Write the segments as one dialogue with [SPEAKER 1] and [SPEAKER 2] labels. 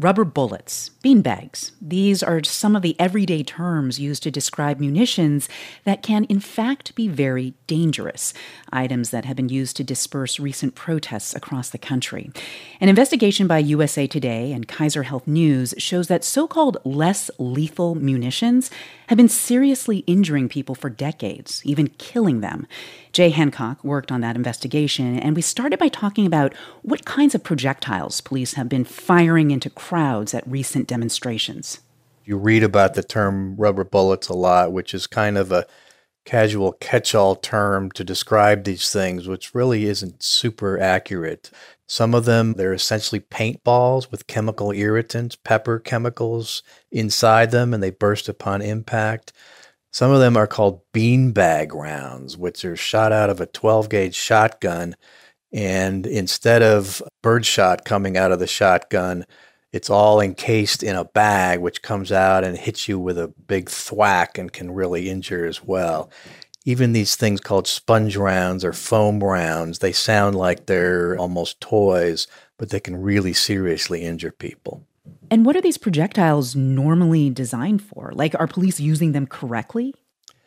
[SPEAKER 1] Rubber bullets, beanbags. These are some of the everyday terms used to describe munitions that can, in fact, be very dangerous. Items that have been used to disperse recent protests across the country. An investigation by USA Today and Kaiser Health News shows that so-called less lethal munitions have been seriously injuring people for decades, even killing them. Jay Hancock worked on that investigation, and we started by talking about what kinds of projectiles police have been firing into crowds at recent demonstrations.
[SPEAKER 2] You read about the term rubber bullets a lot, which is kind of a casual catch-all term to describe these things, which really isn't super accurate. Some of them, they're essentially paintballs with chemical irritants, pepper chemicals inside them, and they burst upon impact. Some of them are called beanbag rounds, which are shot out of a 12-gauge shotgun, and instead of birdshot coming out of the shotgun, it's all encased in a bag, which comes out and hits you with a big thwack and can really injure as well. Even these things called sponge rounds or foam rounds, they sound like they're almost toys, but they can really seriously injure people.
[SPEAKER 1] And what are these projectiles normally designed for? Like, are police using them correctly?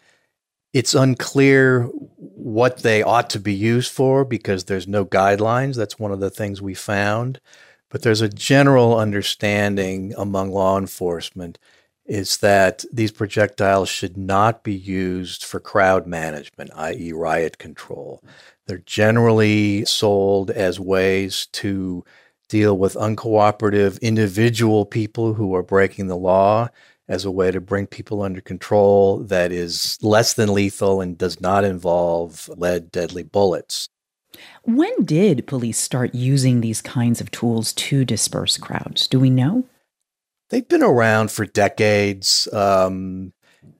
[SPEAKER 2] It's unclear what they ought to be used for because there's no guidelines. That's one of the things we found. But there's a general understanding among law enforcement is that these projectiles should not be used for crowd management, i.e. riot control. They're generally sold as ways to deal with uncooperative individual people who are breaking the law, as a way to bring people under control that is less than lethal and does not involve lead deadly bullets.
[SPEAKER 1] When did police start using these kinds of tools to disperse crowds? Do we know?
[SPEAKER 2] They've been around for decades, and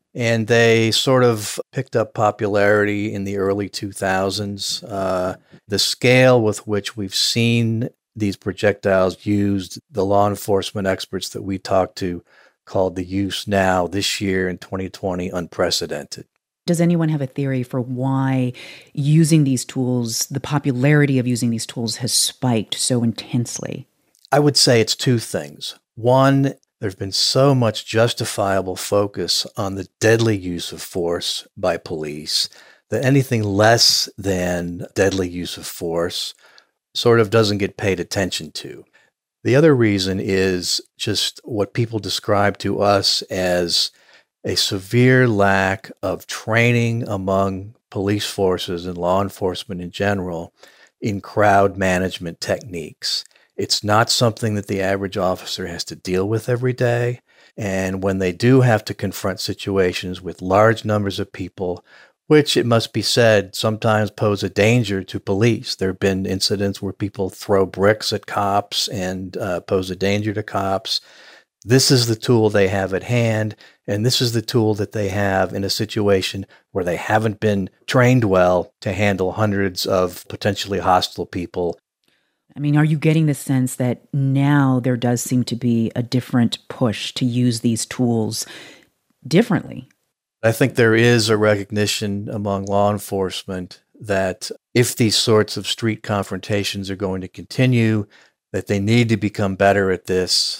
[SPEAKER 2] they sort of picked up popularity in the early 2000s. The scale with which we've seen these projectiles used, the law enforcement experts that we talked to called the use now, this year in 2020, unprecedented.
[SPEAKER 1] Does anyone have a theory for why using these tools, the popularity of using these tools has spiked so intensely?
[SPEAKER 2] I would say it's two things. One, there's been so much justifiable focus on the deadly use of force by police that anything less than deadly use of force sort of doesn't get paid attention to. The other reason is just what people describe to us as a severe lack of training among police forces and law enforcement in general in crowd management techniques. It's not something that the average officer has to deal with every day. And when they do have to confront situations with large numbers of people, which, it must be said, sometimes pose a danger to police. There have been incidents where people throw bricks at cops and pose a danger to cops. This is the tool they have at hand, and this is the tool that they have in a situation where they haven't been trained well to handle hundreds of potentially hostile people.
[SPEAKER 1] I mean, are you getting the sense that now there does seem to be a different push to use these tools differently?
[SPEAKER 2] I think there is a recognition among law enforcement that if these sorts of street confrontations are going to continue, that they need to become better at this.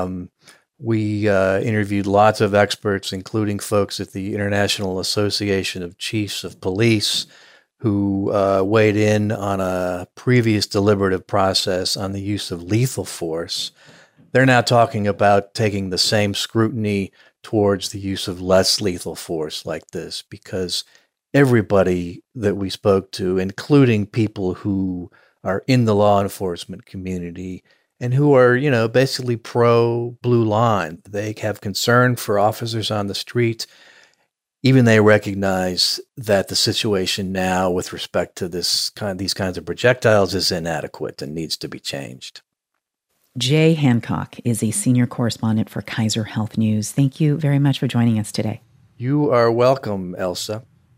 [SPEAKER 2] We interviewed lots of experts, including folks at the International Association of Chiefs of Police, who weighed in on a previous deliberative process on the use of lethal force. They're now talking about taking the same scrutiny towards the use of less lethal force like this, because everybody that we spoke to, including people who are in the law enforcement community and who are, basically pro-blue line, they have concern for officers on the street. Even they recognize that the situation now with respect to these kinds of projectiles is inadequate and needs to be changed.
[SPEAKER 1] Jay Hancock is a senior correspondent for Kaiser Health News. Thank you very much for joining us today.
[SPEAKER 2] You are welcome, Elsa.